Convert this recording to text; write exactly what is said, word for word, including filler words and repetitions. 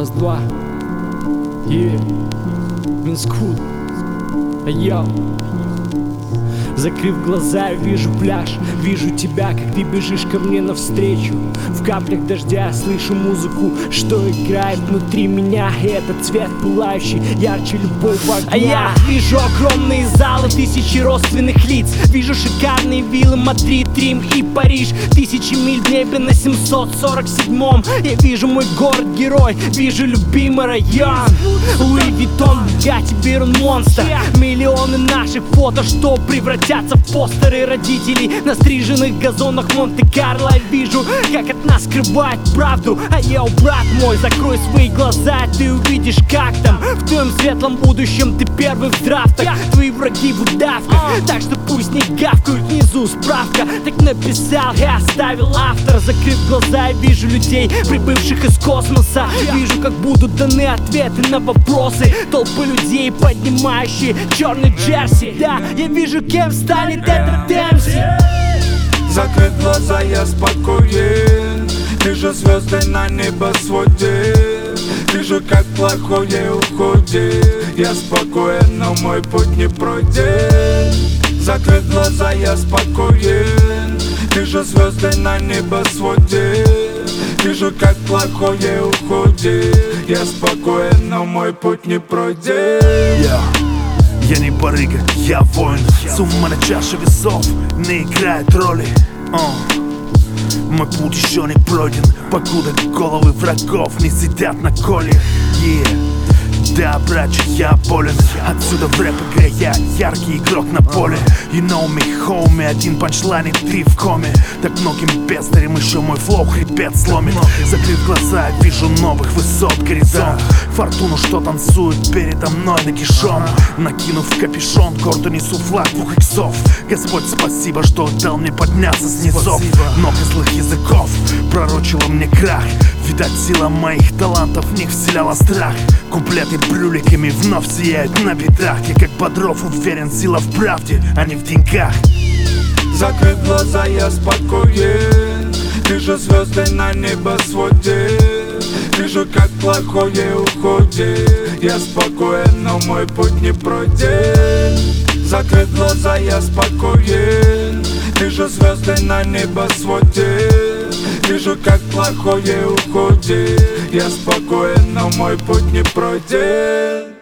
Нас два. Yeah. Минскфуд. Йоу. Закрыв глаза, я вижу пляж. Вижу тебя, как ты бежишь ко мне навстречу. В каплях дождя слышу музыку, что играет внутри меня. И этот цвет пылающий, ярче любого огня. А я вижу огромные залы, тысячи родственных лиц. Вижу шикарные виллы, Мадрид, Рим и Париж. Тысячи миль в небе на семьсот сорок седьмом. Я вижу мой город-герой, вижу любимый район. Луи Виттон, Бugatti, Бирн, Монстр. Миллионы наших фото, что превратятся в постеры родителей на стриженных газонах Монте-Карло. Я вижу, как от нас скрывают правду. А я, брат мой, закрой свои глаза, ты увидишь, как там в твоем светлом будущем ты первый в драфтах. Твои враги в удавках, так что пусть не гавкают внизу справка. Так написал и оставил автор. Закрыв глаза, я вижу людей, прибывших из космоса. Вижу, как будут даны ответы на вопросы. Толпы людей, поднимающие черный джерси. Да, я вижу, кем станет этот эм си. Закрыв глаза, я спокоен. Вижу звезды на небосводе. Вижу, как плохое уходит. Я спокоен, но мой путь не пройден. Закрыв глаза, я спокоен. Вижу звезды на небосводе. Вижу, как плохое уходит. Я спокоен, но мой путь не пройден. Yeah. Я не барыга, я воин. Сумма на чаше весов не играет роли. uh. Мой путь еще не пройден, покуда головы врагов не сидят на коле. Yeah. Да, братчик, я болен. Отсюда в рэп-игре я яркий игрок на поле. You know me, homie, один панчлайн и три в коме. Так многим бездарем еще мой флоу хребет сломит. Закрыв глаза, я вижу новых высот горизонт. Фортуну, что танцует передо мной нагишом. Накинув капюшон, гордо несу флаг двух иксов. Господь, спасибо, что дал мне подняться с низов. Много злых языков пророчило мне крах. Видать, сила моих талантов в них вселяла страх. Куплеты брюликами вновь сияют на бедрах. Я как Бодров уверен, сила в правде, а не в деньгах. Закрыв глаза, я спокоен. Вижу звезды на небосводе. Вижу, как плохое уходит. Я спокоен, но мой путь не пройден. Закрыв глаза, я спокоен. Вижу звезды на небосводе. Вижу, как плохое уходит. Я спокоен, но мой путь не пройден.